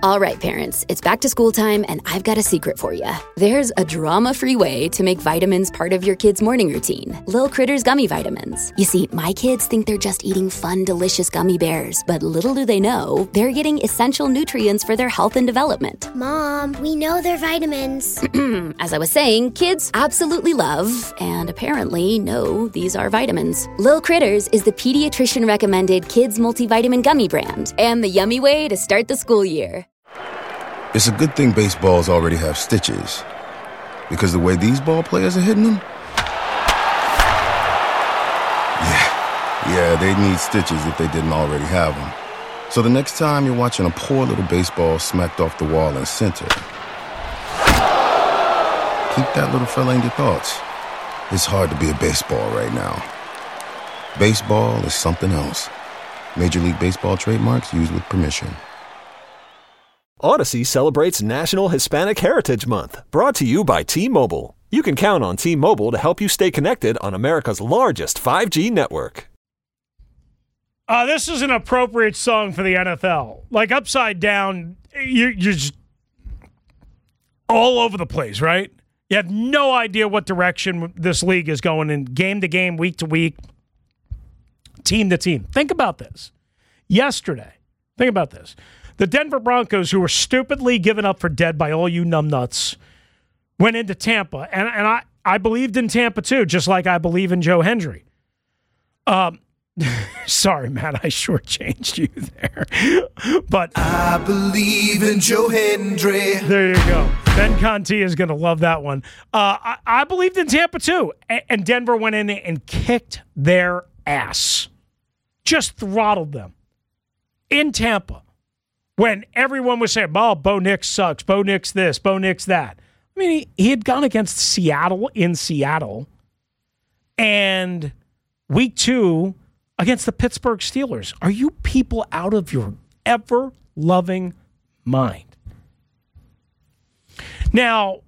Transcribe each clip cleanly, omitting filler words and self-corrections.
All right, parents, it's back to school time, and I've got a secret for you. There's a drama-free way to make vitamins part of your kid's morning routine. Lil Critters Gummy Vitamins. You see, my kids think they're just eating fun, delicious gummy bears, but little do they know, they're getting essential nutrients for their health and development. Mom, we know they're vitamins. As I was saying, kids absolutely love, and apparently know, these are vitamins. Lil Critters is the pediatrician-recommended kids multivitamin gummy brand, and the yummy way to start the school year. It's a good thing baseballs already have stitches, because the way these ball players are hitting them, yeah, they need stitches if they didn't already have them. So the next time you're watching a poor little baseball smacked off the wall in center, keep that little fella in your thoughts. It's hard to be a baseball right now. Baseball is something else. Major League Baseball trademarks used with permission. Odyssey celebrates National Hispanic Heritage Month, brought to you by T-Mobile. You can count on T-Mobile to help you stay connected on America's largest 5G network. This is an appropriate song for the NFL. Like, Upside Down, you're just all over the place, right? You have no idea what direction this league is going in, game to game, week to week, team to team. Think about this. Yesterday, think about this. The Denver Broncos, who were stupidly given up for dead by all you numbnuts, went into Tampa. And I believed in Tampa, too, just like I believe in Joe Hendry. Sorry, Matt, I shortchanged you there. But I believe in Joe Hendry. There you go. Ben Conti is going to love that one. I believed in Tampa, too. And Denver went in and kicked their ass. Just throttled them. In Tampa. When everyone was saying, oh, Bo Nix sucks, Bo Nix this, Bo Nix that. I mean, he had gone against Seattle in Seattle, and week 2 against the Pittsburgh Steelers. Are you people out of your ever-loving mind? Now,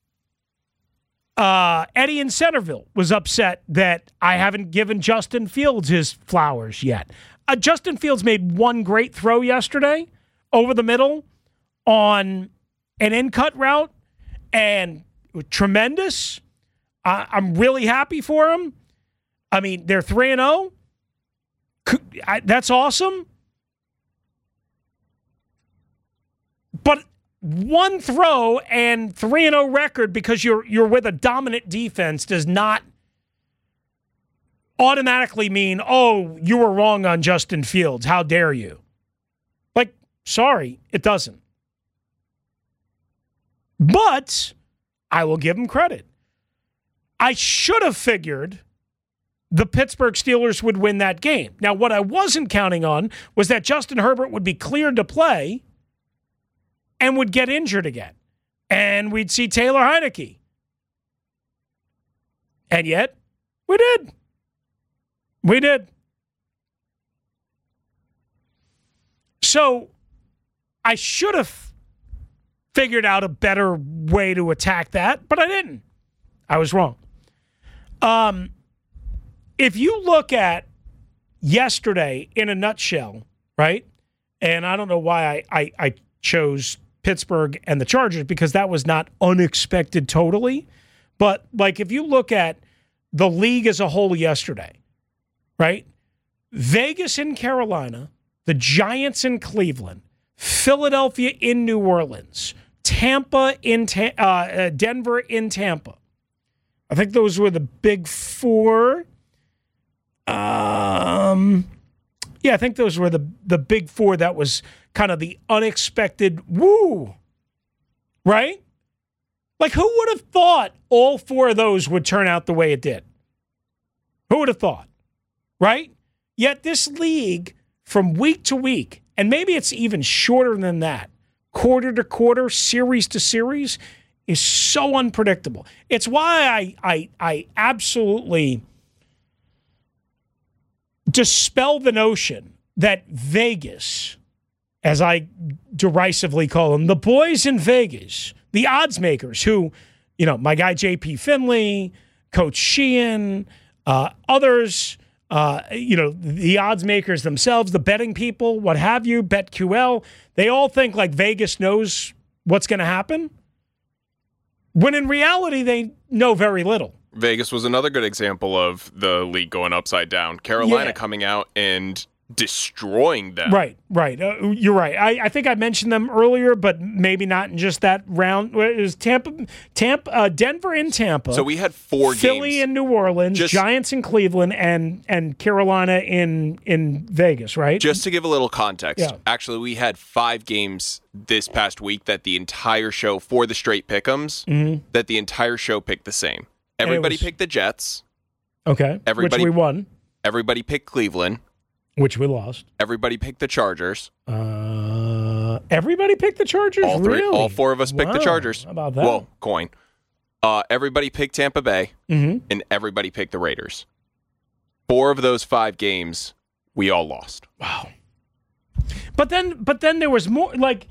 Eddie in Centerville was upset that I haven't given Justin Fields his flowers yet. Justin Fields made one great throw yesterday over the middle on an in-cut route, and tremendous. I'm really happy for him. I mean, they're 3-0. That's awesome. But one throw and 3-0 record because you're with a dominant defense does not automatically mean, oh, you were wrong on Justin Fields. How dare you? Sorry, it doesn't. But I will give him credit. I should have figured the Pittsburgh Steelers would win that game. Now, what I wasn't counting on was that Justin Herbert would be cleared to play and would get injured again. And we'd see Taylor Heineke. And yet, we did. We did. So, I should have figured out a better way to attack that, but I didn't. I was wrong. If you look at yesterday in a nutshell, right? And I don't know why I chose Pittsburgh and the Chargers, because that was not unexpected totally. But, like, if you look at the league as a whole yesterday, right? Vegas in Carolina, the Giants in Cleveland, Philadelphia in New Orleans, Tampa in Denver in Tampa. I think those were the big 4. I think those were the big 4. That was kind of the unexpected woo, right? Like, who would have thought all 4 of those would turn out the way it did? Who would have thought, right? Yet this league, from week to week, and maybe it's even shorter than that, quarter to quarter, series to series, is so unpredictable. It's why I absolutely dispel the notion that Vegas, as I derisively call them, the boys in Vegas, the odds makers who, my guy J.P. Finley, Coach Sheehan, others, the odds makers themselves, the betting people, what have you, BetQL, they all think like Vegas knows what's going to happen, when in reality they know very little. Vegas was another good example of the league going upside down. Carolina coming out and destroying them. Right. You're right. I think I mentioned them earlier, but maybe not in just that round. It was Denver in Tampa. So we had 4 games. Philly in New Orleans, Giants in Cleveland, and Carolina in Vegas, right? Just to give a little context, actually we had 5 games this past week that the entire show, for the straight pick'ems, that the entire show picked the same. Everybody picked the Jets. Okay, which we won. Everybody picked Cleveland. Which we lost. Everybody picked the Chargers. Everybody picked the Chargers? Really? All 4 of us picked the Chargers. How about that? Well, coin. Everybody picked Tampa Bay, and everybody picked the Raiders. 4 of those 5 games, we all lost. Wow. But then there was more. Like,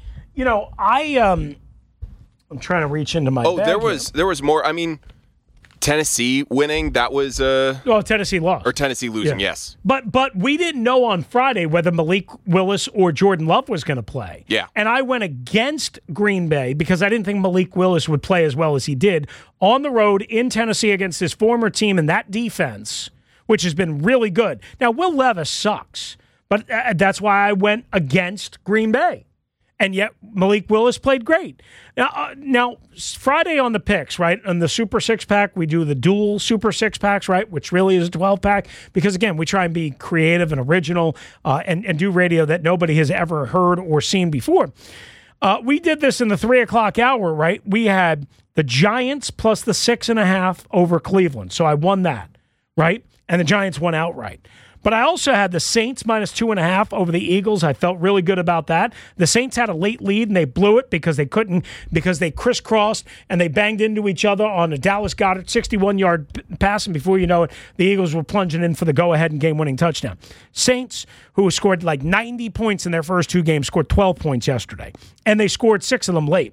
I'm trying to reach into my bag there was more. I mean, Tennessee winning, that was Tennessee lost. Or Tennessee losing, yes. But we didn't know on Friday whether Malik Willis or Jordan Love was going to play. Yeah. And I went against Green Bay because I didn't think Malik Willis would play as well as he did on the road in Tennessee against his former team and that defense, which has been really good. Now, Will Levis sucks, but that's why I went against Green Bay. And yet Malik Willis played great. Now, Friday on the picks, right, on the Super 6-pack, we do the dual Super 6-packs, right, which really is a 12-pack, because, again, we try and be creative and original and do radio that nobody has ever heard or seen before. We did this in the 3 o'clock hour, right? We had the Giants plus the 6.5 over Cleveland, so I won that, right? And the Giants won outright. But I also had the Saints minus 2.5 over the Eagles. I felt really good about that. The Saints had a late lead, and they blew it because they crisscrossed, and they banged into each other on a Dallas Goedert 61-yard pass, and before you know it, the Eagles were plunging in for the go-ahead and game-winning touchdown. Saints, who scored like 90 points in their first 2 games, scored 12 points yesterday, and they scored 6 of them late.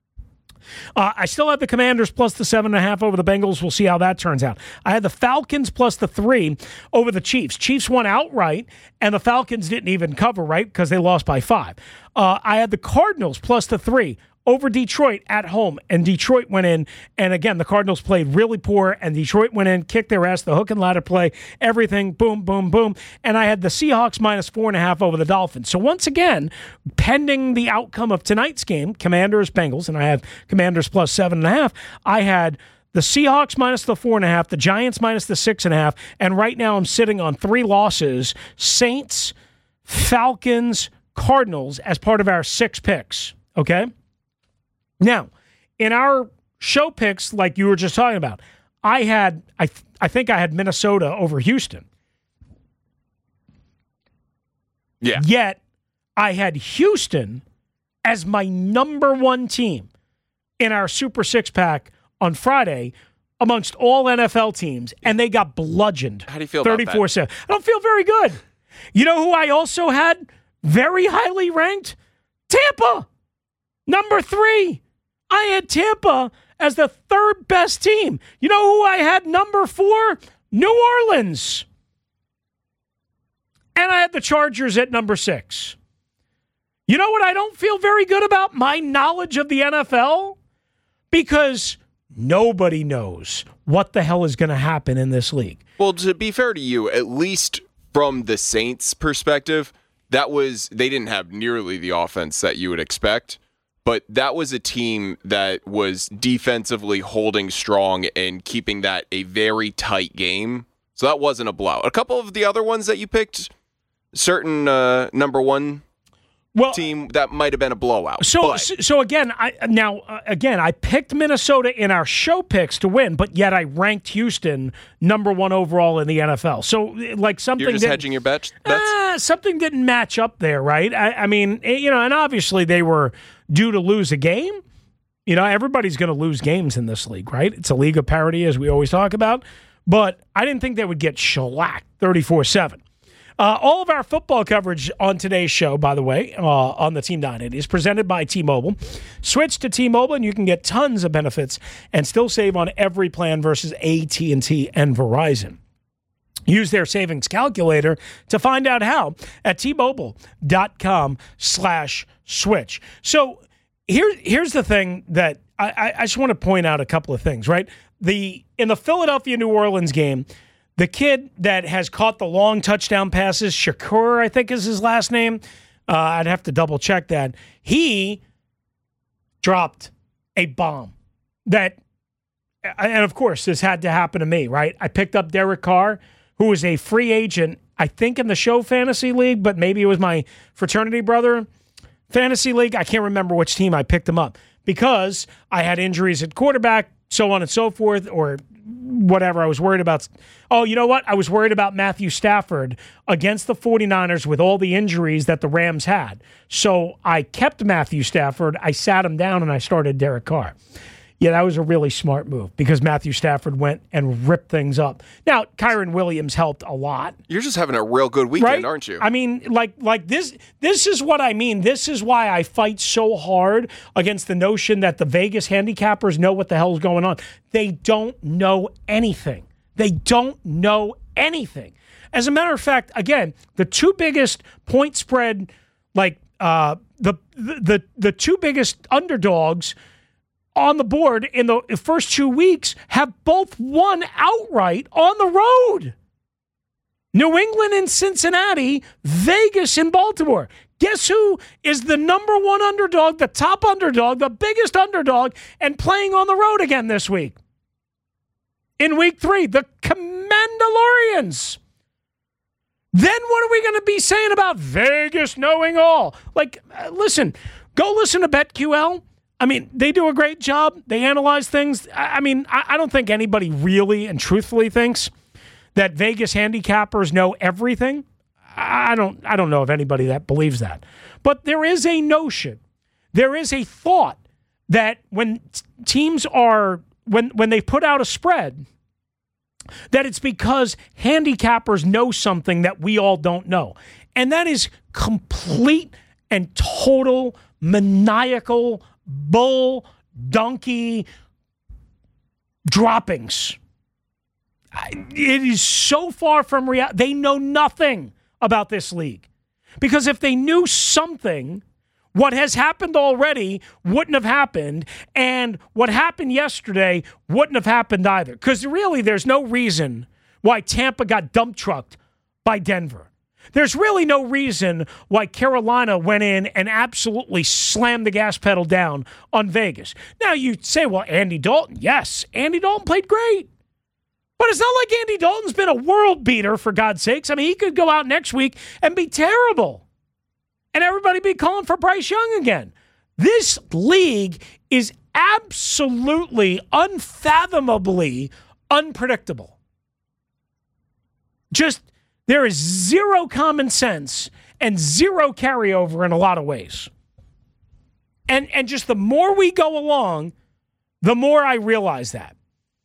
I still have the Commanders plus the 7.5 over the Bengals. We'll see how that turns out. I had the Falcons plus the 3 over the Chiefs. Chiefs won outright, and the Falcons didn't even cover, right, because they lost by 5. I had the Cardinals plus the 3 over Detroit at home, and Detroit went in, and again, the Cardinals played really poor, and Detroit went in, kicked their ass, the hook and ladder play, everything, boom, boom, boom, and I had the Seahawks minus 4.5 over the Dolphins. So once again, pending the outcome of tonight's game, Commanders-Bengals, and I have Commanders plus 7.5, I had the Seahawks minus the 4.5, the Giants minus the 6.5, and right now I'm sitting on 3 losses, Saints, Falcons, Cardinals, as part of our 6 picks, okay? Now, in our show picks, like you were just talking about, I think I had Minnesota over Houston. Yeah. Yet, I had Houston as my number 1 team in our Super 6-pack on Friday amongst all NFL teams, and they got bludgeoned. How do you feel about that? 34-7. I don't feel very good. You know who I also had very highly ranked? Tampa, number 3. I had Tampa as the 3rd best team. You know who I had number 4? New Orleans. And I had the Chargers at number 6. You know what I don't feel very good about? My knowledge of the NFL? Because nobody knows what the hell is going to happen in this league. Well, to be fair to you, at least from the Saints' perspective, they didn't have nearly the offense that you would expect. But that was a team that was defensively holding strong and keeping that a very tight game. So that wasn't a blowout. A couple of the other ones that you picked, certain number 1 team, that might have been a blowout. So again, I picked Minnesota in our show picks to win, but yet I ranked Houston number 1 overall in the NFL. So like something you're just hedging your bets. Something didn't match up there, right? I mean, and obviously they were due to lose a game. Everybody's going to lose games in this league, right? It's a league of parity, as we always talk about. But I didn't think they would get shellacked 34-7. All of our football coverage on today's show, by the way, on the Team 980 is presented by T-Mobile. Switch to T-Mobile and you can get tons of benefits and still save on every plan versus AT&T and Verizon. Use their savings calculator to find out how at T-Mobile.com/switch. So here's the thing that I just want to point out a couple of things, right? In the Philadelphia-New Orleans game, the kid that has caught the long touchdown passes, Shakur, I think is his last name. I'd have to double check that. He dropped a bomb that, and of course, this had to happen to me, right? I picked up Derek Carr, who was a free agent, I think in the Show Fantasy League, but maybe it was my fraternity brother Fantasy League. I can't remember which team I picked him up because I had injuries at quarterback, so on and so forth, or whatever. I was worried about. Oh, you know what? I was worried about Matthew Stafford against the 49ers with all the injuries that the Rams had. So I kept Matthew Stafford. I sat him down and I started Derek Carr. Yeah, that was a really smart move because Matthew Stafford went and ripped things up. Now, Kyren Williams helped a lot. You're just having a real good weekend, right? Aren't you? I mean, like this is what I mean. This is why I fight so hard against the notion that the Vegas handicappers know what the hell's going on. They don't know anything. They don't know anything. As a matter of fact, again, the two biggest point spread, the two biggest underdogs on the board in the first 2 weeks have both won outright on the road. New England in Cincinnati, Vegas in Baltimore. Guess who is the number one underdog, the top underdog, the biggest underdog, and playing on the road again this week? In week 3, the Mandalorians. Then what are we going to be saying about Vegas knowing all? Listen, go listen to BetQL. I mean, they do a great job. They analyze things. I don't think anybody really and truthfully thinks that Vegas handicappers know everything. I don't know of anybody that believes that. But there is a notion, there is a thought that when teams are, when they put out a spread, that it's because handicappers know something that we all don't know. And that is complete and total maniacal bull donkey droppings. It is so far from reality. They know nothing about this league. Because if they knew something, what has happened already wouldn't have happened, and what happened yesterday wouldn't have happened either. Because really, there's no reason why Tampa got dump trucked by Denver. There's really no reason why Carolina went in and absolutely slammed the gas pedal down on Vegas. Now, you say, well, Andy Dalton. Yes, Andy Dalton played great. But it's not like Andy Dalton's been a world beater, for God's sakes. I mean, he could go out next week and be terrible. And everybody be calling for Bryce Young again. This league is absolutely, unfathomably unpredictable. There is zero common sense and zero carryover in a lot of ways. And just the more we go along, the more I realize that.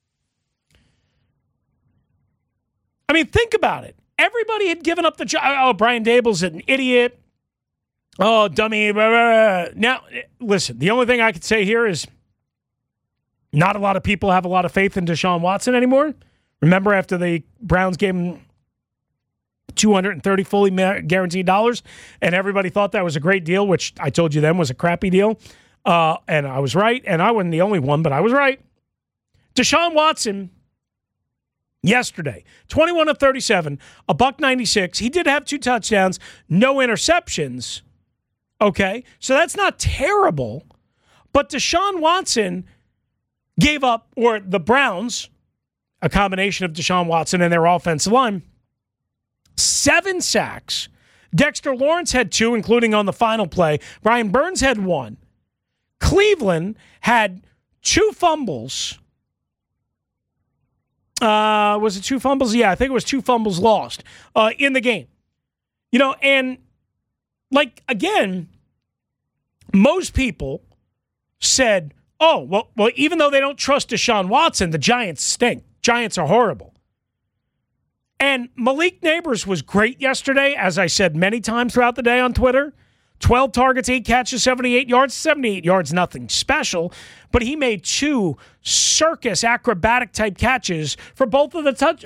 I mean, think about it. Everybody had given up the job. Oh, Brian Dable's an idiot. Oh, dummy. Blah, blah, blah. Now, listen, the only thing I could say here is not a lot of people have a lot of faith in Deshaun Watson anymore. Remember after the Browns gave him $230 fully guaranteed dollars, and everybody thought that was a great deal, which I told you then was a crappy deal. And I was right, and I wasn't the only one, but I was right. Deshaun Watson, yesterday, 21 of 37, $196. He did have 2 touchdowns, no interceptions. Okay, so that's not terrible. But Deshaun Watson gave up, or the Browns, a combination of Deshaun Watson and their offensive line, 7 sacks. Dexter Lawrence had 2, including on the final play. Brian Burns had 1. Cleveland had 2 fumbles. Was it 2 fumbles? Yeah, I think it was 2 fumbles lost in the game. You know, and again, most people said, oh, well, even though they don't trust Deshaun Watson, the Giants stink. Giants are horrible. And Malik Neighbors was great yesterday, as I said many times throughout the day on Twitter, 12 targets, 8 catches, 78 yards. 78 yards, nothing special, but he made 2 circus acrobatic type catches for both of the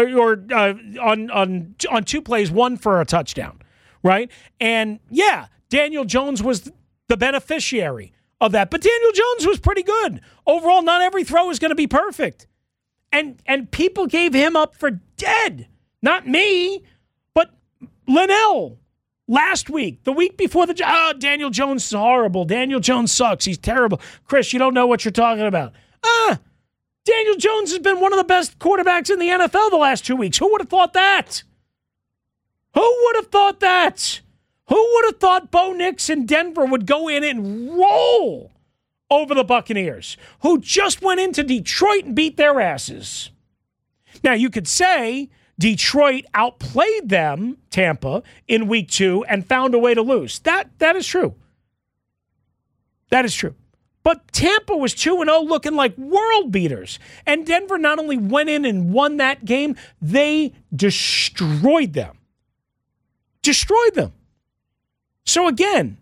on 2 plays, 1 for a touchdown, right? And yeah, Daniel Jones was the beneficiary of that, but Daniel Jones was pretty good. Overall, not every throw is going to be perfect. And people gave him up for dead. Not me, but Linnell. Last week, the week before Daniel Jones is horrible. Daniel Jones sucks. He's terrible. Chris, you don't know what you're talking about. Daniel Jones has been one of the best quarterbacks in the NFL the last 2 weeks. Who would have thought that? Who would have thought that? Who would have thought Bo Nix in Denver would go in and roll over the Buccaneers, who just went into Detroit and beat their asses? Now, you could say Detroit outplayed them, Tampa, in week 2 and found a way to lose. That is true. That is true. But Tampa was 2-0 looking like world beaters. And Denver not only went in and won that game, they destroyed them. Destroyed them. So again,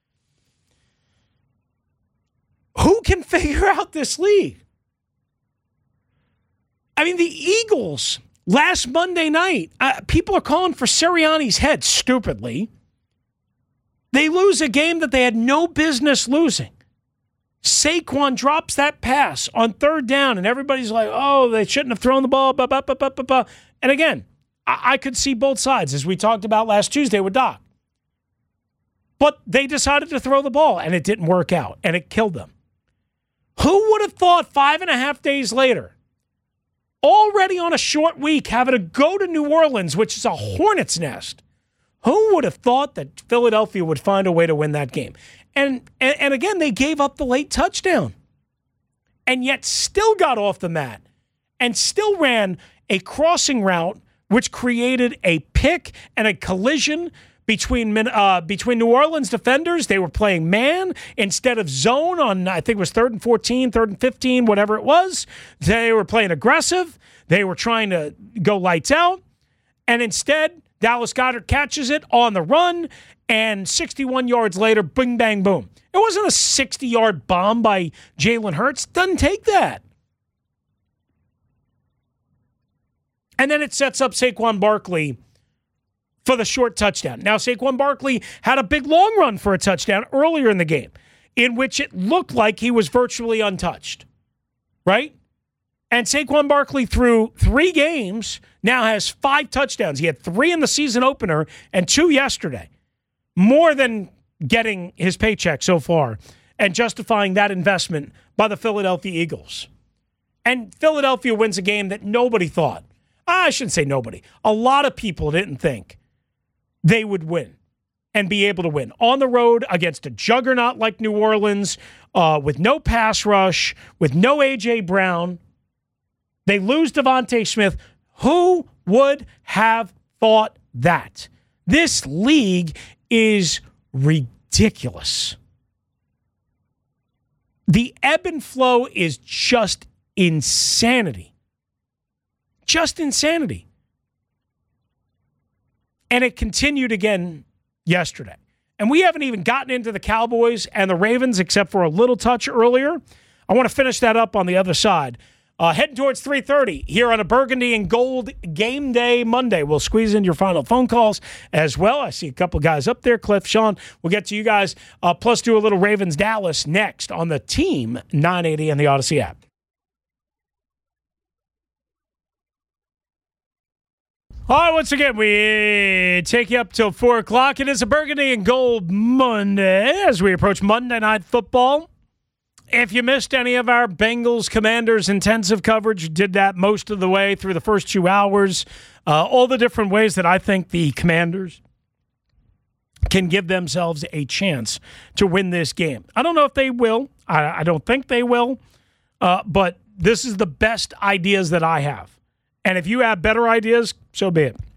who can figure out this league? I mean, the Eagles, last Monday night, people are calling for Sirianni's head, stupidly. They lose a game that they had no business losing. Saquon drops that pass on 3rd down, and everybody's like, oh, they shouldn't have thrown the ball. Blah, blah, blah, blah, blah, blah. And again, I could see both sides, as we talked about last Tuesday with Doc. But they decided to throw the ball, and it didn't work out, and it killed them. Who would have thought 5.5 days later, already on a short week, having to go to New Orleans, which is a hornet's nest, who would have thought that Philadelphia would find a way to win that game? And again, they gave up the late touchdown and yet still got off the mat and still ran a crossing route, which created a pick and a collision between New Orleans defenders. They were playing man instead of zone on, I think it was 3rd and 14, 3rd and 15, whatever it was. They were playing aggressive. They were trying to go lights out. And instead, Dallas Goedert catches it on the run, and 61 yards later, bing, bang, boom. It wasn't a 60-yard bomb by Jalen Hurts. Doesn't take that. And then it sets up Saquon Barkley for the short touchdown. Now, Saquon Barkley had a big long run for a touchdown earlier in the game, in which it looked like he was virtually untouched, right? And Saquon Barkley, through 3 games, now has 5 touchdowns. He had 3 in the season opener and 2 yesterday. More than getting his paycheck so far and justifying that investment by the Philadelphia Eagles. And Philadelphia wins a game that nobody thought. I shouldn't say nobody. A lot of people didn't think they would win and be able to win on the road against a juggernaut like New Orleans, with no pass rush, with no A.J. Brown. They lose Devontae Smith. Who would have thought that? This league is ridiculous. The ebb and flow is just insanity. Just insanity. And it continued again yesterday. And we haven't even gotten into the Cowboys and the Ravens except for a little touch earlier. I want to finish that up on the other side. Heading towards 3:30 here on a Burgundy and Gold Game Day Monday. We'll squeeze in your final phone calls as well. I see a couple guys up there. Cliff, Sean, we'll get to you guys. Plus do a little Ravens-Dallas next on the Team 980 and the Odyssey app. All right, once again, we take you up till 4 o'clock. It is a Burgundy and Gold Monday as we approach Monday Night Football. If you missed any of our Bengals Commanders intensive coverage, did that most of the way through the first 2 hours. All the different ways that I think the Commanders can give themselves a chance to win this game. I don't know if they will. I don't think they will. But this is the best ideas that I have. And if you have better ideas, so be it.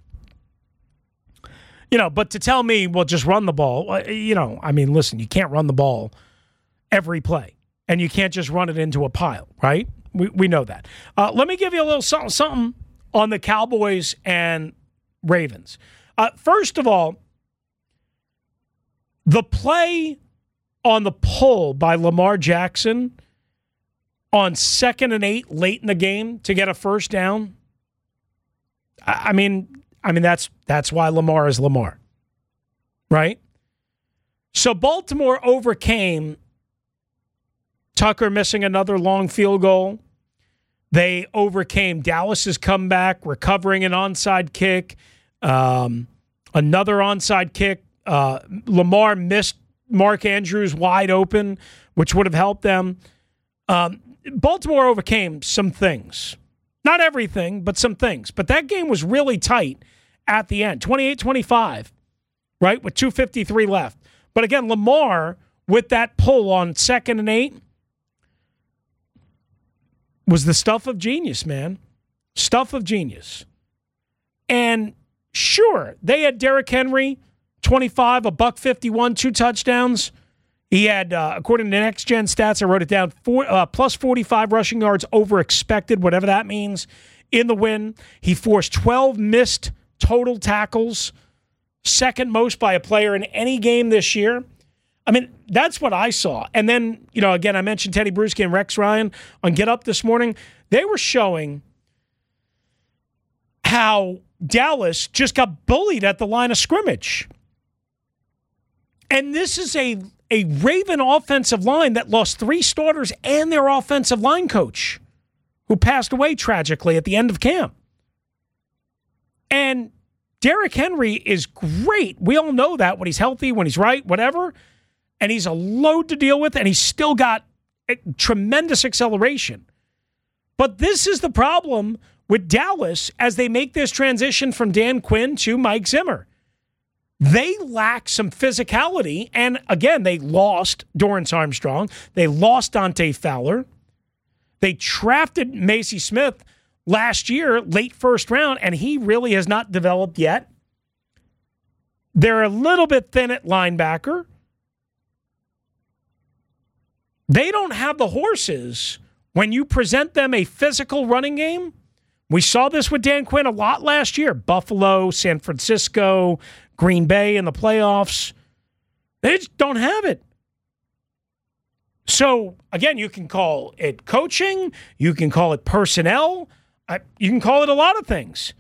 But to tell me, well, just run the ball, listen, you can't run the ball every play. And you can't just run it into a pile, right? We know that. Let me give you a little something on the Cowboys and Ravens. First of all, The play on the pull by Lamar Jackson on 2nd and 8 late in the game to get a first down. I mean that's why Lamar is Lamar, right? So Baltimore overcame Tucker missing another long field goal. They overcame Dallas's comeback, recovering an onside kick, another onside kick. Lamar missed Mark Andrews wide open, which would have helped them. Baltimore overcame some things. Not everything, but some things. But that game was really tight at the end, 28-25, right, with 2:53 left. But again, Lamar, with that pull on 2nd and 8, was the stuff of genius, man. Stuff of genius. And sure, they had Derrick Henry, 25, a $151, 2 touchdowns. He had, according to Next Gen Stats, I wrote it down, plus 45 rushing yards over expected, whatever that means, in the win. He forced 12 missed total tackles, second most by a player in any game this year. I mean, that's what I saw. And then, again, I mentioned Teddy Bruschi and Rex Ryan on Get Up this morning. They were showing how Dallas just got bullied at the line of scrimmage. And this is a Raven offensive line that lost 3 starters and their offensive line coach, who passed away tragically at the end of camp. And Derrick Henry is great. We all know that when he's healthy, when he's right, whatever. And he's a load to deal with, and he's still got tremendous acceleration. But this is the problem with Dallas as they make this transition from Dan Quinn to Mike Zimmer. They lack some physicality, and again, they lost Dorrance Armstrong. They lost Dante Fowler. They drafted Macy Smith last year, late first round, and he really has not developed yet. They're a little bit thin at linebacker. They don't have the horses when you present them a physical running game. We saw this with Dan Quinn a lot last year. Buffalo, San Francisco, Green Bay in the playoffs. They just don't have it. So, again, you can call it coaching. You can call it personnel. You can call it a lot of things.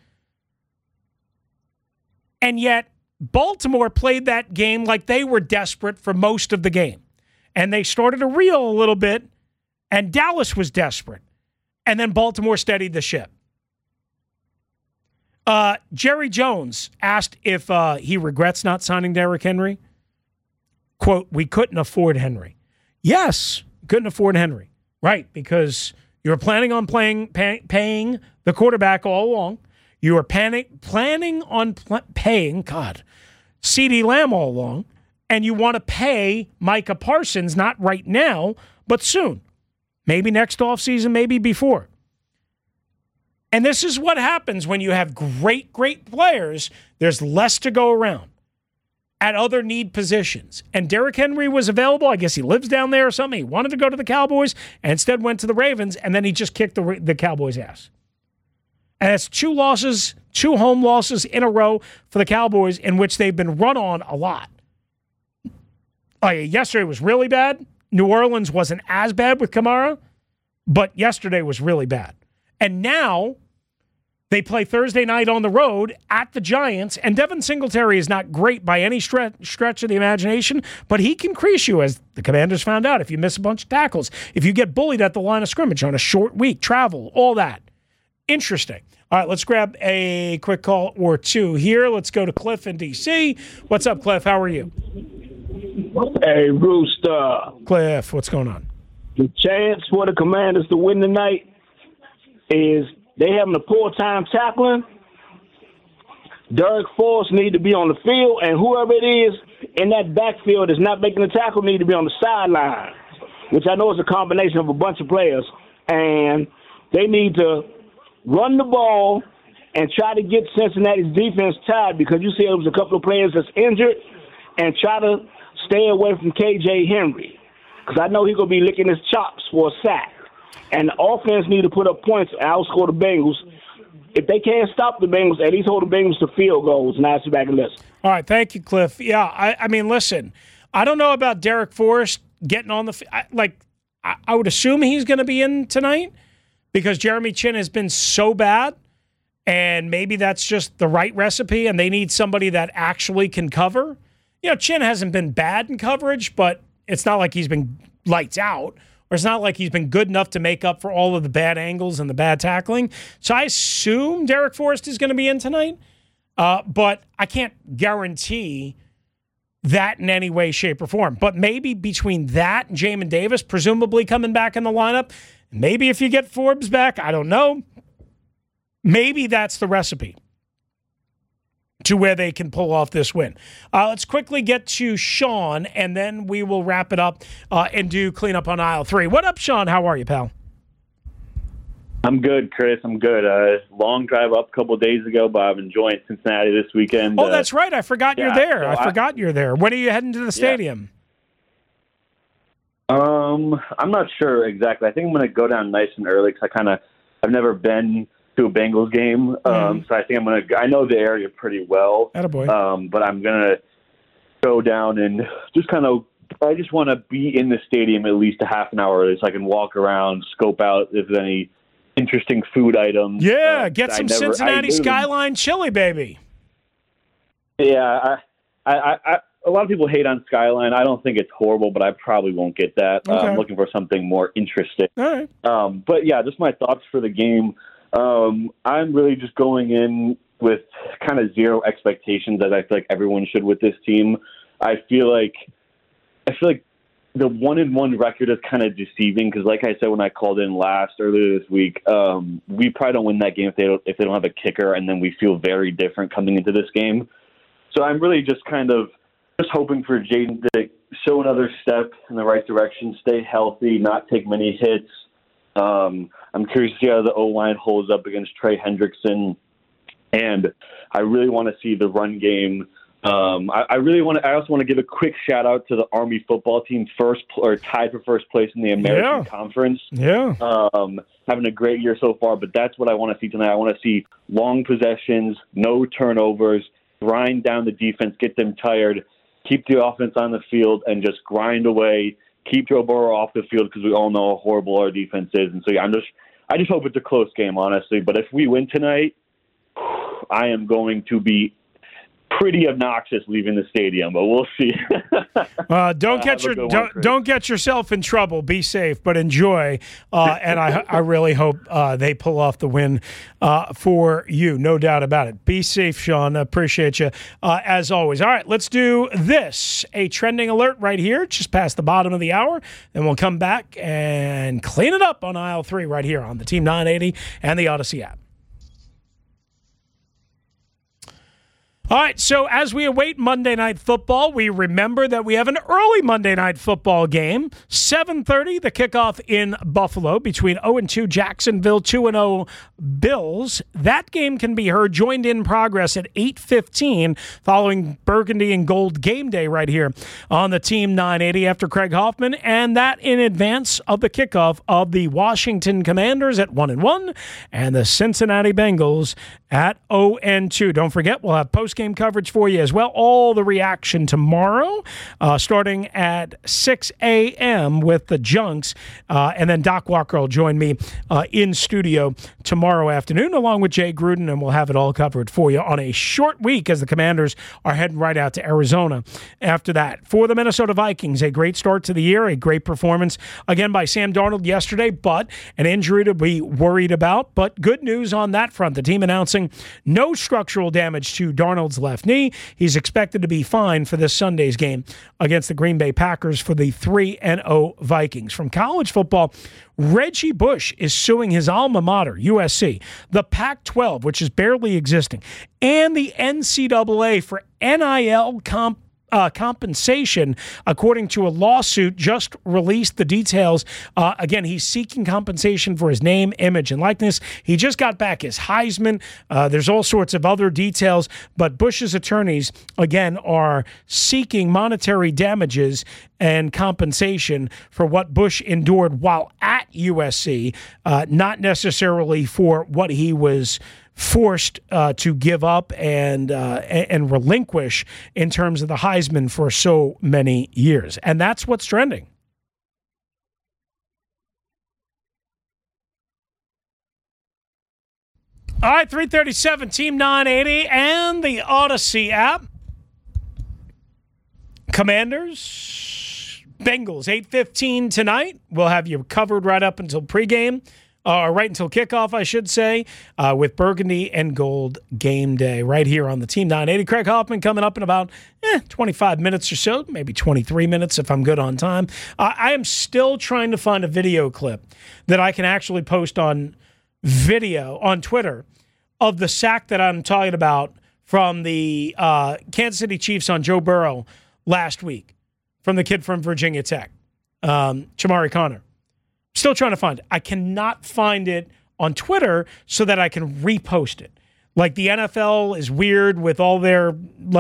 And yet, Baltimore played that game like they were desperate for most of the game. And they started to reel a little bit, and Dallas was desperate. And then Baltimore steadied the ship. Jerry Jones asked if he regrets not signing Derrick Henry. Quote, we couldn't afford Henry. Yes, couldn't afford Henry. Right, because you were planning on paying the quarterback all along. You were planning on paying, CeeDee Lamb all along. And you want to pay Micah Parsons, not right now, but soon. Maybe next offseason, maybe before. And this is what happens when you have great, great players. There's less to go around at other need positions. And Derrick Henry was available. I guess he lives down there or something. He wanted to go to the Cowboys and instead went to the Ravens, and then he just kicked the Cowboys' ass. And it's 2 home losses in a row for the Cowboys in which they've been run on a lot. Yesterday was really bad. New Orleans wasn't as bad with Kamara, but yesterday was really bad. And now they play Thursday night on the road at the Giants, and Devin Singletary is not great by any stretch of the imagination, but he can crease you, as the Commanders found out, if you miss a bunch of tackles, if you get bullied at the line of scrimmage on a short week, travel, all that. Interesting. All right, let's grab a quick call or two here. Let's go to Cliff in D.C. What's up, Cliff? How are you? Hey, Rooster. Cliff, what's going on? The chance for the Commanders to win tonight is they having a poor time tackling. Derek Force need to be on the field, and whoever it is in that backfield is not making the tackle need to be on the sideline, which I know is a combination of a bunch of players. And they need to run the ball and try to get Cincinnati's defense tied, because you see there was a couple of players that's injured, and try to stay away from KJ Henry, because I know he's going to be licking his chops for a sack. And the offense need to put up points and outscore the Bengals. If they can't stop the Bengals, at least hold the Bengals to field goals. And I'll see back and listen. All right, thank you, Cliff. Yeah, I mean, listen, I don't know about Derek Forrest getting on the I would assume he's going to be in tonight because Jeremy Chin has been so bad, and maybe that's just the right recipe, and they need somebody that actually can cover. Chin hasn't been bad in coverage, but it's not like he's been lights out, or it's not like he's been good enough to make up for all of the bad angles and the bad tackling. So I assume Derek Forrest is going to be in tonight, but I can't guarantee that in any way, shape, or form. But maybe between that and Jamin Davis presumably coming back in the lineup, maybe if you get Forbes back, I don't know, maybe that's the recipe to where they can pull off this win. Let's quickly get to Sean, and then we will wrap it up and do cleanup on aisle 3. What up, Sean? How are you, pal? I'm good, Chris. I'm good. Long drive up a couple of days ago, but I'm enjoying Cincinnati this weekend. Oh, that's right. I forgot you're there. So I forgot you're there. When are you heading to the stadium? I'm not sure exactly. I think I'm going to go down nice and early because I've never been to a Bengals game. So I think I know the area pretty well. Attaboy. But I'm going to go down and I just want to be in the stadium at least a half an hour early so I can walk around, scope out if there's any interesting food items. Yeah, get some Cincinnati Skyline chili, baby. Yeah, I a lot of people hate on Skyline. I don't think it's horrible, but I probably won't get that. Okay. I'm looking for something more interesting. All right. But yeah, just my thoughts for the game. I'm really just going in with kind of zero expectations, as I feel like everyone should with this team. I feel like the 1-1 record is kind of deceiving because, like I said when I called in earlier this week, we probably don't win that game if they don't have a kicker, and then we feel very different coming into this game. So I'm really just hoping for Jaden to show another step in the right direction, stay healthy, not take many hits. I'm curious to see how the O-line holds up against Trey Hendrickson, and I really want to see the run game. I also want to give a quick shout out to the Army football team, tied for first place in the American Conference. Yeah. Having a great year so far, but that's what I want to see tonight. I want to see long possessions, no turnovers, grind down the defense, get them tired, keep the offense on the field, and just grind away, keep Joe Burrow off the field because we all know how horrible our defense is. And so, yeah, I just hope it's a close game, honestly. But if we win tonight, I am going to be pretty obnoxious leaving the stadium, but we'll see. Don't get yourself in trouble. Be safe, but enjoy. And I really hope they pull off the win for you. No doubt about it. Be safe, Sean. Appreciate you as always. All right, let's do this. A trending alert right here, just past the bottom of the hour. Then we'll come back and clean it up on aisle 3 right here on the Team 980 and the Odyssey app. All right, so as we await Monday Night Football, we remember that we have an early Monday Night Football game. 7:30, the kickoff in Buffalo between 0-2 Jacksonville, 2-0 Bills. That game can be heard, joined in progress at 8:15 following Burgundy and Gold Game Day right here on the Team 980 after Craig Hoffman, and that in advance of the kickoff of the Washington Commanders at 1-1 and the Cincinnati Bengals at 0-2. Don't forget, we'll have post-game coverage for you as well. All the reaction tomorrow, starting at 6 a.m. with the Junks. And then Doc Walker will join me in studio tomorrow afternoon, along with Jay Gruden, and we'll have it all covered for you on a short week as the Commanders are heading right out to Arizona after that. For the Minnesota Vikings, a great start to the year, a great performance, again, by Sam Darnold yesterday, but an injury to be worried about. But good news on that front. The team announcing no structural damage to Darnold's left knee. He's expected to be fine for this Sunday's game against the Green Bay Packers for the 3-0 Vikings. From college football, Reggie Bush is suing his alma mater, USC, the Pac-12, which is barely existing, and the NCAA for NIL compensation, according to a lawsuit just released the details. Again, he's seeking compensation for his name, image, and likeness. He just got back his Heisman. There's all sorts of other details, but Bush's attorneys, again, are seeking monetary damages and compensation for what Bush endured while at at USC, not necessarily for what he was forced to give up and relinquish in terms of the Heisman for so many years. And that's what's trending. All right, 337, Team 980, and the Odyssey app. Commanders, Bengals, 8:15 tonight. We'll have you covered right up until pregame, or right until kickoff, I should say, with Burgundy and Gold game day right here on the Team 980. Craig Hoffman coming up in about 25 minutes or so, maybe 23 minutes if I'm good on time. I am still trying to find a video clip that I can actually post on video on Twitter of the sack that I'm talking about from the Kansas City Chiefs on Joe Burrow last week from the kid from Virginia Tech, Chamari Connor. Still trying to find it. I cannot find it on Twitter so that I can repost it. Like, the NFL is weird with all their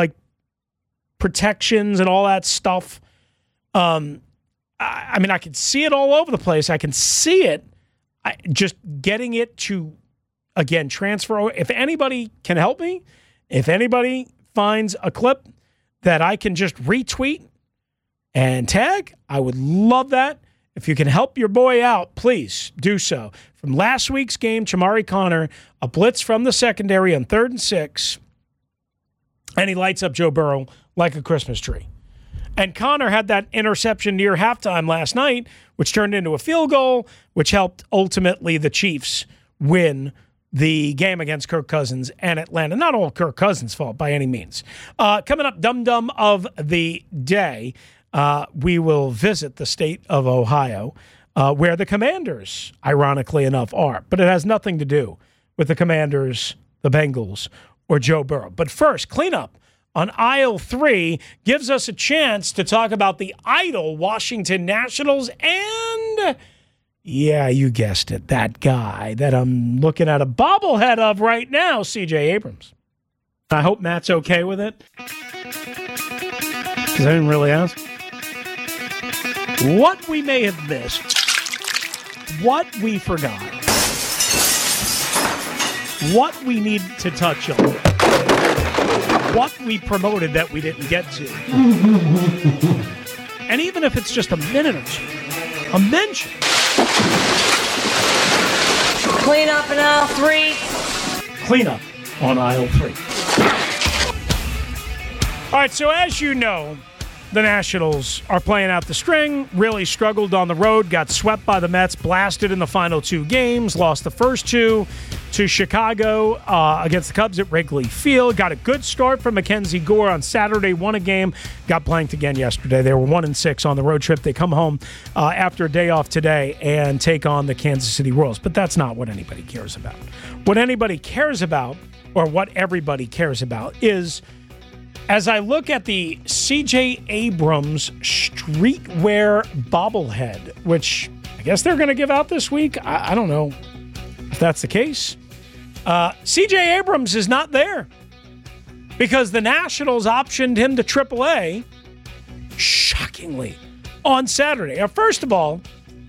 protections and all that stuff. I mean, I can see it all over the place. I can see it. Just getting it to, again, transfer. If anybody can help me, if anybody finds a clip that I can just retweet and tag, I would love that. If you can help your boy out, please do so. From last week's game, Chamari Connor, a blitz from the secondary on 3rd and 6, and he lights up Joe Burrow like a Christmas tree. And Connor had that interception near halftime last night, which turned into a field goal, which helped ultimately the Chiefs win the game against Kirk Cousins and Atlanta. Not all Kirk Cousins' fault by any means. Coming up, Dum-Dum of the Day, we will visit the state of Ohio, where the Commanders, ironically enough, are. But it has nothing to do with the Commanders, the Bengals, or Joe Burrow. But first, cleanup on aisle 3 gives us a chance to talk about the idle Washington Nationals and, yeah, you guessed it, that guy that I'm looking at a bobblehead of right now, C.J. Abrams. I hope Matt's okay with it, because I didn't really ask. What we may have missed, what we forgot, what we need to touch on, what we promoted that we didn't get to. And even if it's just a minute or two, a mention. Clean up in aisle 3. Clean up on aisle 3. All right, so as you know, the Nationals are playing out the string, really struggled on the road, got swept by the Mets, blasted in the final 2 games, lost the first 2 to Chicago against the Cubs at Wrigley Field. Got a good start from Mackenzie Gore on Saturday, won a game, got blanked again yesterday. They were 1-6 on the road trip. They come home after a day off today and take on the Kansas City Royals. But that's not what anybody cares about. What anybody cares about, or what everybody cares about, is as I look at the C.J. Abrams streetwear bobblehead, which I guess they're going to give out this week. I don't know if that's the case. C.J. Abrams is not there because the Nationals optioned him to AAA, shockingly, on Saturday. Now, first of all,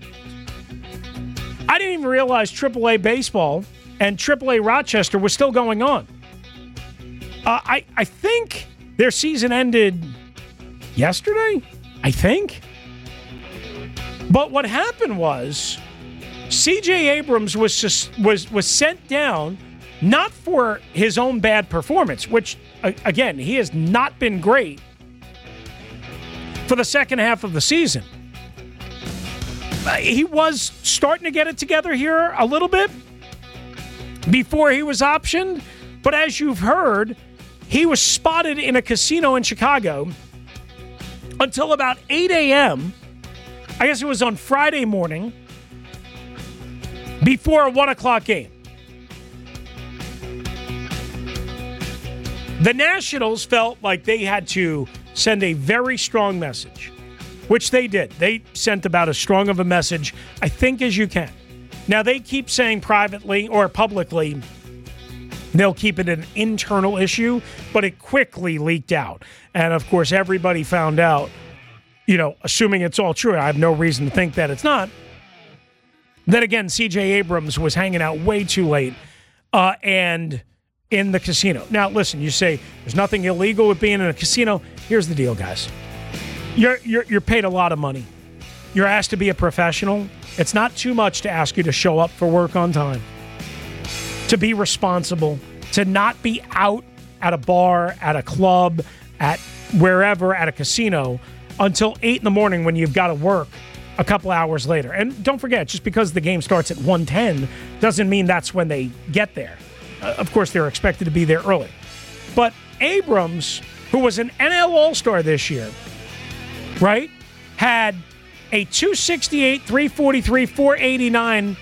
I didn't even realize AAA baseball and AAA Rochester was still going on. I think their season ended yesterday, I think. But what happened was C.J. Abrams was sent down not for his own bad performance, which, again, he has not been great for the second half of the season. He was starting to get it together here a little bit before he was optioned. But as you've heard, he was spotted in a casino in Chicago until about 8 a.m. I guess it was on Friday morning before a 1 o'clock game. The Nationals felt like they had to send a very strong message, which they did. They sent about as strong of a message, I think, as you can. Now, they keep saying privately or publicly they'll keep it an internal issue, but it quickly leaked out. And, of course, everybody found out, assuming it's all true. I have no reason to think that it's not. Then again, C.J. Abrams was hanging out way too late and in the casino. Now, listen, you say there's nothing illegal with being in a casino. Here's the deal, guys. You're paid a lot of money. You're asked to be a professional. It's not too much to ask you to show up for work on time, to be responsible, to not be out at a bar, at a club, at wherever, at a casino until 8 in the morning when you've got to work a couple hours later. And don't forget, just because the game starts at 1:10 doesn't mean that's when they get there. Of course, they're expected to be there early. But Abrams, who was an NL All-Star this year, right, had a 268, 343, 489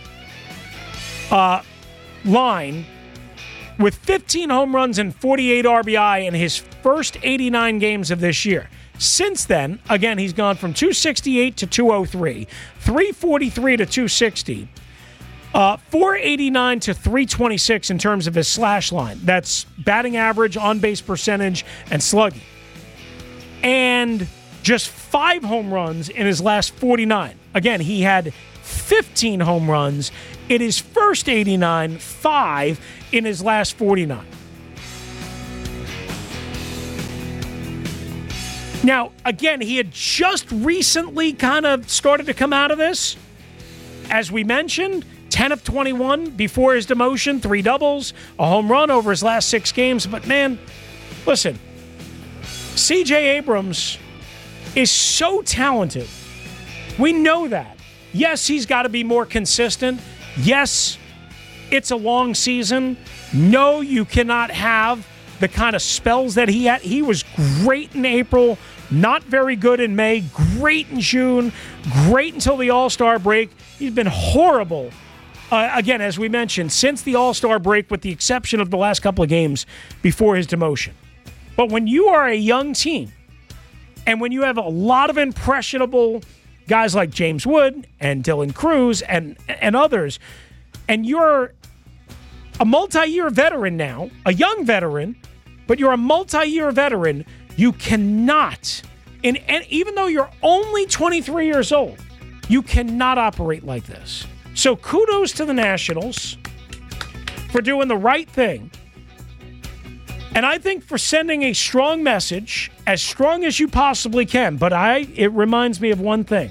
line with 15 home runs and 48 RBI in his first 89 games of this year. Since then, again, he's gone from 268 to 203, 343 to 260, 489 to 326 in terms of his slash line. That's batting average, on-base percentage, and slugging. And just 5 home runs in his last 49. Again, he had 15 home runs in his first 89, 5 in his last 49. Now, again, he had just recently kind of started to come out of this. As we mentioned, 10 of 21 before his demotion, 3 doubles, a home run over his last 6 games. But, man, listen, C.J. Abrams is so talented. We know that. Yes, he's got to be more consistent. Yes, it's a long season. No, you cannot have the kind of spells that he had. He was great in April, not very good in May, great in June, great until the All-Star break. He's been horrible, again, as we mentioned, since the All-Star break, with the exception of the last couple of games before his demotion. But when you are a young team, and when you have a lot of impressionable guys like James Wood and Dylan Cruz and others, and you're a multi-year veteran now, a young veteran, but you're a multi-year veteran, you cannot, even though you're only 23 years old, you cannot operate like this. So kudos to the Nationals for doing the right thing. And I think for sending a strong message, as strong as you possibly can, but it reminds me of one thing.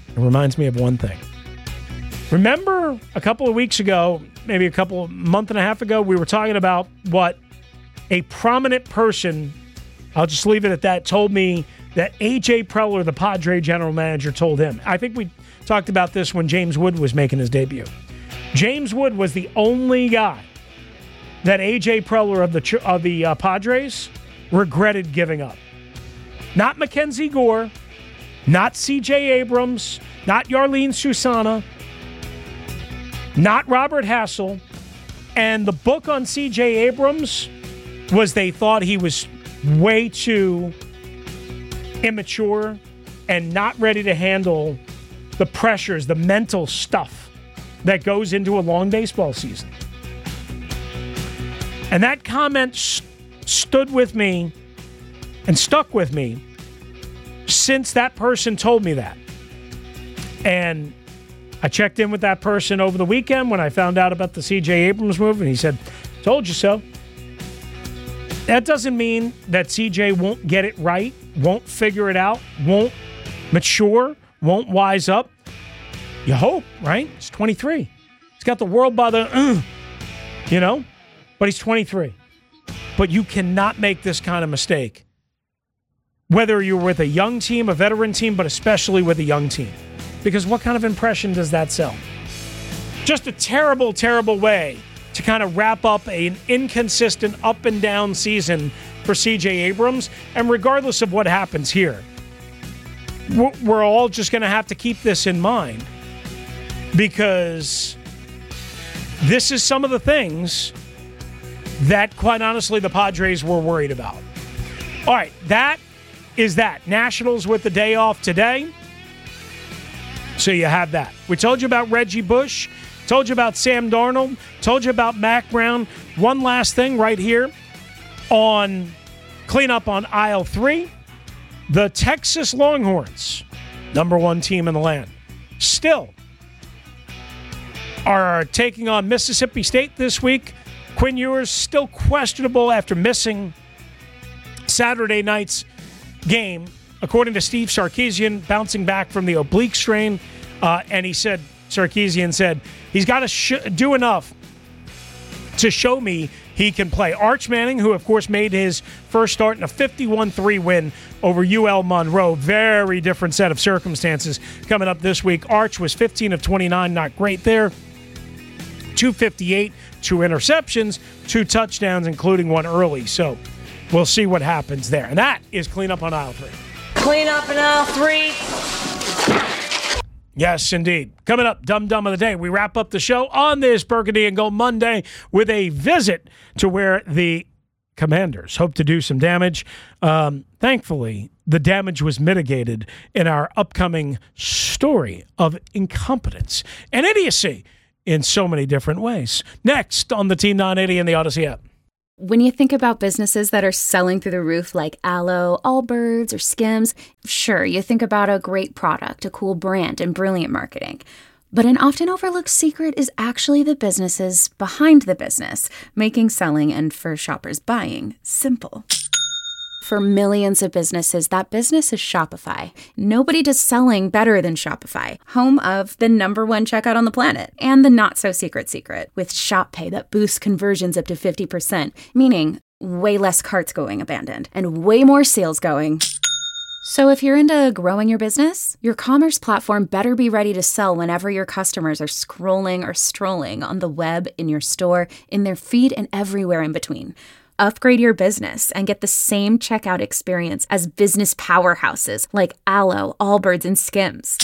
Remember a couple of weeks ago, maybe month and a half ago, we were talking about what a prominent person, I'll just leave it at that, told me that A.J. Preller, the Padre general manager, told him. I think we talked about this when James Wood was making his debut. James Wood was the only guy that A.J. Preller of the Padres regretted giving up. Not Mackenzie Gore, not C.J. Abrams, not Yarlene Susana, not Robert Hassel. And the book on C.J. Abrams was they thought he was way too immature and not ready to handle the pressures, the mental stuff that goes into a long baseball season. And that comment stood with me and stuck with me since that person told me that. And I checked in with that person over the weekend when I found out about the C.J. Abrams move, and he said, "Told you so." That doesn't mean that C.J. won't get it right, won't figure it out, won't mature, won't wise up. You hope, right? He's 23. He's got the world by the, but he's 23. But you cannot make this kind of mistake, whether you're with a young team, a veteran team, but especially with a young team. Because what kind of impression does that sell? Just a terrible, terrible way to kind of wrap up an inconsistent up and down season for C.J. Abrams. And regardless of what happens here, we're all just going to have to keep this in mind, because this is some of the things that, quite honestly, the Padres were worried about. All right, that is that. Nationals with the day off today. So you have that. We told you about Reggie Bush, told you about Sam Darnold, told you about Mac Brown. One last thing right here on cleanup on aisle 3. The Texas Longhorns, number 1 team in the land, still are taking on Mississippi State this week. Quinn Ewers still questionable after missing Saturday night's game, according to Steve Sarkisian, bouncing back from the oblique strain. And Sarkisian said, he's got to do enough to show me he can play. Arch Manning, who of course made his first start in a 51-3 win over UL Monroe. Very different set of circumstances coming up this week. Arch was 15 of 29, not great there. 258, 2 interceptions, 2 touchdowns, including one early. So we'll see what happens there. And that is Cleanup on Aisle 3. Cleanup in aisle 3. Yes, indeed. Coming up, Dum Dum of the Day. We wrap up the show on this Burgundy and Gold Monday with a visit to where the Commanders hope to do some damage. Thankfully, the damage was mitigated in our upcoming story of incompetence and idiocy in so many different ways. Next on the Team 980 and the Odyssey app. When you think about businesses that are selling through the roof like Aloe, Allbirds, or Skims, sure, you think about a great product, a cool brand, and brilliant marketing. But an often overlooked secret is actually the businesses behind the business, making selling and for shoppers buying simple. For millions of businesses, that business is Shopify. Nobody does selling better than Shopify, home of the #1 checkout on the planet, and the not-so-secret secret, with Shop Pay that boosts conversions up to 50%, meaning way less carts going abandoned, and way more sales going. So if you're into growing your business, your commerce platform better be ready to sell whenever your customers are scrolling or strolling on the web, in your store, in their feed, and everywhere in between. Upgrade your business and get the same checkout experience as business powerhouses like Aloe, Allbirds, and Skims.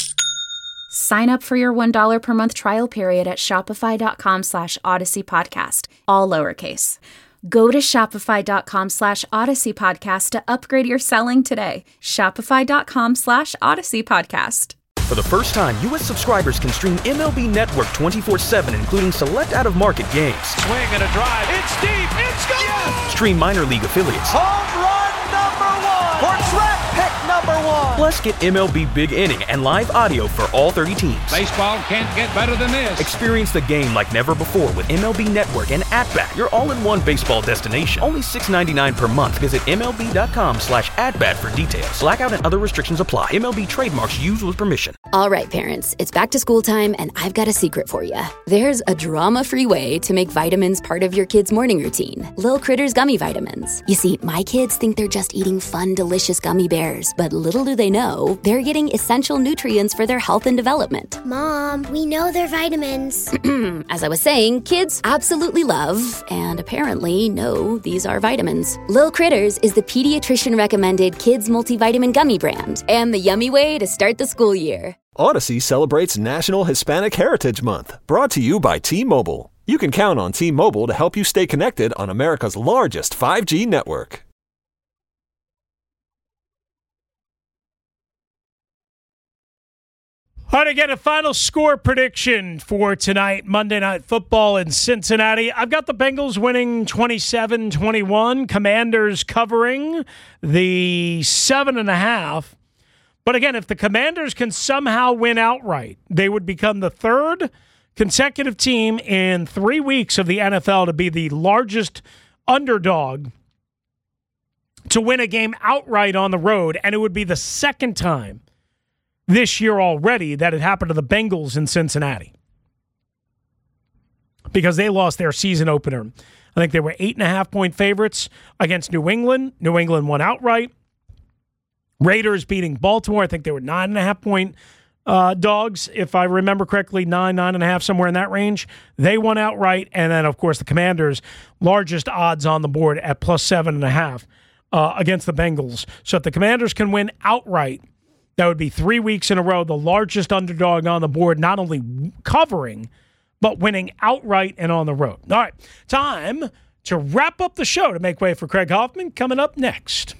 Sign up for your $1 per month trial period at shopify.com/Odyssey Podcast, all lowercase. Go to shopify.com /Odyssey Podcast to upgrade your selling today. Shopify.com /Odyssey Podcast. For the first time, U.S. subscribers can stream MLB Network 24/7, including select out-of-market games. Swing and a drive. It's deep. It's gone. Yes! Stream minor league affiliates. Home run #1. For draft pick #1. Plus, get MLB Big Inning and live audio for all 30 teams. Baseball can't get better than this. Experience the game like never before with MLB Network and At-Bat, your all-in-one baseball destination. Only $6.99 per month. Visit MLB.com/AtBat for details. Blackout and other restrictions apply. MLB trademarks used with permission. All right, parents, it's back to school time, and I've got a secret for you. There's a drama-free way to make vitamins part of your kids' morning routine. Lil Critters Gummy Vitamins. You see, my kids think they're just eating fun, delicious gummy bears, but little do they know, they're getting essential nutrients for their health and development. Mom, we know they're vitamins. As I was saying, kids absolutely love, and apparently know, these are vitamins. Lil Critters is the pediatrician-recommended kids multivitamin gummy brand, and the yummy way to start the school year. Odyssey celebrates National Hispanic Heritage Month, brought to you by T-Mobile. You can count on T-Mobile to help you stay connected on America's largest 5G network. All right, again, a final score prediction for tonight, Monday Night Football in Cincinnati. I've got the Bengals winning 27-21, Commanders covering the 7.5. But again, if the Commanders can somehow win outright, they would become the third consecutive team in 3 weeks of the NFL to be the largest underdog to win a game outright on the road, and it would be the second time this year already that it happened to the Bengals in Cincinnati because they lost their season opener. I think they were 8.5-point favorites against New England. New England won outright. Raiders beating Baltimore. I think they were 9.5-point dogs, if I remember correctly, 9.5, somewhere in that range. They won outright. And then, of course, the Commanders, largest odds on the board at plus 7.5 against the Bengals. So if the Commanders can win outright, that would be 3 weeks in a row, the largest underdog on the board, not only covering, but winning outright and on the road. All right, time to wrap up the show to make way for Craig Hoffman. Coming up next.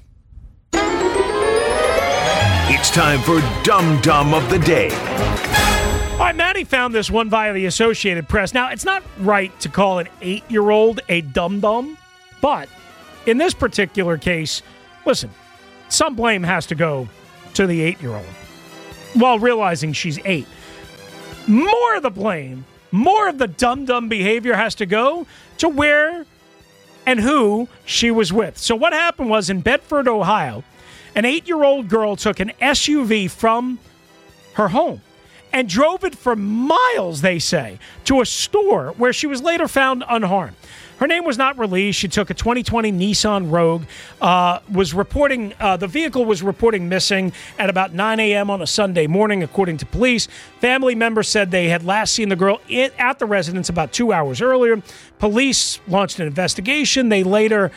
It's time for Dum Dum of the Day. All right, Maddie found this one via the Associated Press. Now, it's not right to call an 8-year-old a dum-dum, but in this particular case, listen, some blame has to go to the 8-year-old while realizing she's 8. More of the blame more of the dumb behavior has to go to where and who she was with. So what happened was in Bedford, Ohio, an 8-year-old girl took an SUV from her home and drove it for miles, they say, to a store where she was later found unharmed. Her name was not released. She took a 2020 Nissan Rogue. The vehicle was reporting missing at about 9 a.m. on a Sunday morning, according to police. Family members said they had last seen the girl at the residence about 2 hours earlier. Police launched an investigation. They later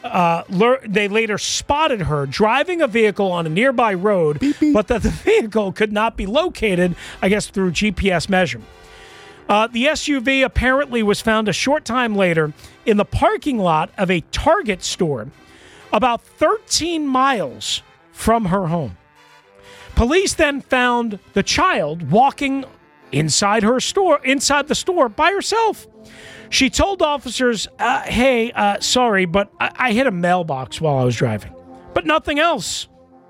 spotted her driving a vehicle on a nearby road, but that the vehicle could not be located, I guess, through GPS measurement. The SUV apparently was found a short time later in the parking lot of a Target store about 13 miles from her home. Police then found the child walking inside the store by herself. She told officers, hey, sorry, but I hit a mailbox while I was driving, but nothing else.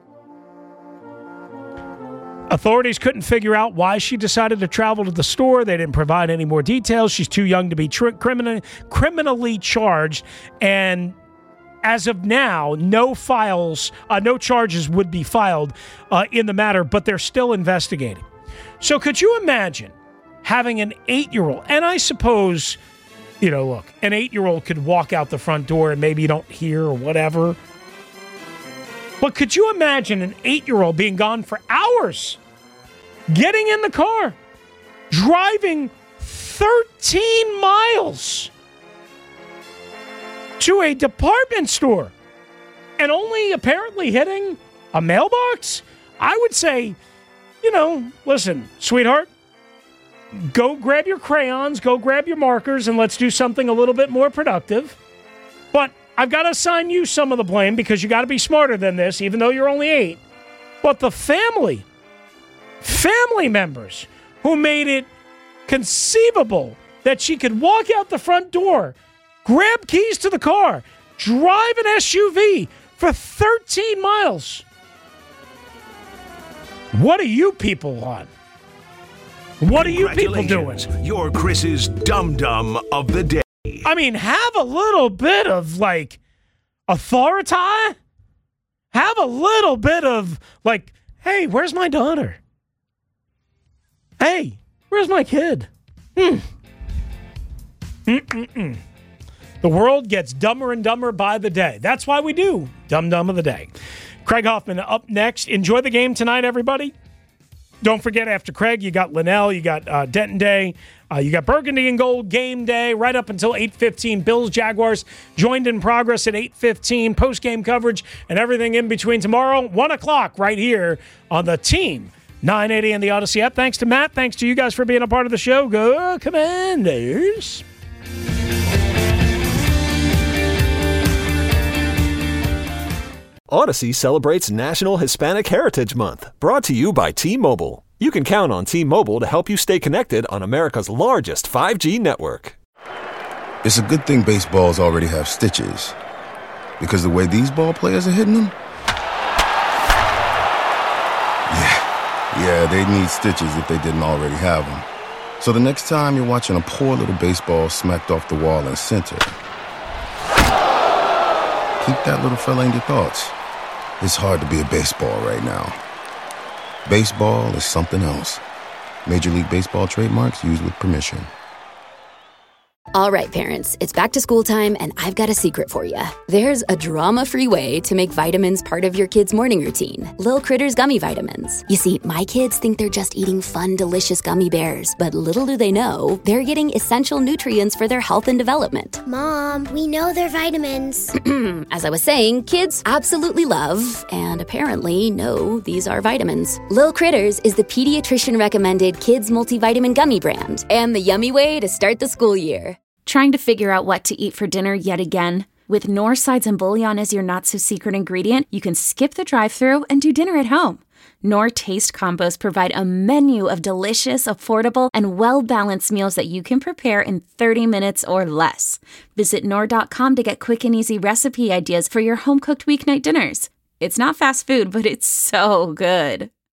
Authorities couldn't figure out why she decided to travel to the store. They didn't provide any more details. She's too young to be criminally charged. And as of now, no charges would be filed in the matter, but they're still investigating. So could you imagine having an 8-year-old? And I suppose, look, an 8-year-old could walk out the front door and maybe you don't hear or whatever. But could you imagine an 8-year-old being gone for hours, getting in the car, driving 13 miles to a department store and only apparently hitting a mailbox? I would say, listen, sweetheart, go grab your crayons, go grab your markers, and let's do something a little bit more productive. But I've got to assign you some of the blame because you got to be smarter than this, even though you're only 8. But the family members who made it conceivable that she could walk out the front door, grab keys to the car, drive an SUV for 13 miles. What are you people on? What are you people doing? You're Chris's Dum Dum of the Day. I mean, have a little bit of, authority. Have a little bit of, hey, where's my daughter? Hey, where's my kid? The world gets dumber and dumber by the day. That's why we do Dum Dum of the Day. Craig Hoffman up next. Enjoy the game tonight, everybody. Don't forget, after Craig, you got Linnell, you got Denton Day, you got Burgundy and Gold game day right up until 8:15. Bills, Jaguars joined in progress at 8:15. Post-game coverage and everything in between tomorrow, 1 o'clock right here on the Team 980 and the Odyssey app. Thanks to Matt. Thanks to you guys for being a part of the show. Go Commanders. Odyssey celebrates National Hispanic Heritage Month, brought to you by T-Mobile. You can count on T-Mobile to help you stay connected on America's largest 5G network. It's a good thing baseballs already have stitches, because the way these ball players are hitting them, yeah, they'd need stitches if they didn't already have them. So the next time you're watching a poor little baseball smacked off the wall in center, keep that little fella in your thoughts. It's hard to be a baseball right now. Baseball is something else. Major League Baseball trademarks used with permission. All right, parents, it's back to school time, and I've got a secret for you. There's a drama-free way to make vitamins part of your kid's morning routine. Lil Critters Gummy Vitamins. You see, my kids think they're just eating fun, delicious gummy bears, but little do they know, they're getting essential nutrients for their health and development. Mom, we know they're vitamins. As I was saying, kids absolutely love, and apparently know, these are vitamins. Lil Critters is the pediatrician-recommended kids multivitamin gummy brand, and the yummy way to start the school year. Trying to figure out what to eat for dinner yet again? With Knorr sides and bouillon as your not-so-secret ingredient, you can skip the drive-thru and do dinner at home. Knorr Taste Combos provide a menu of delicious, affordable, and well-balanced meals that you can prepare in 30 minutes or less. Visit Knorr.com to get quick and easy recipe ideas for your home-cooked weeknight dinners. It's not fast food, but it's so good.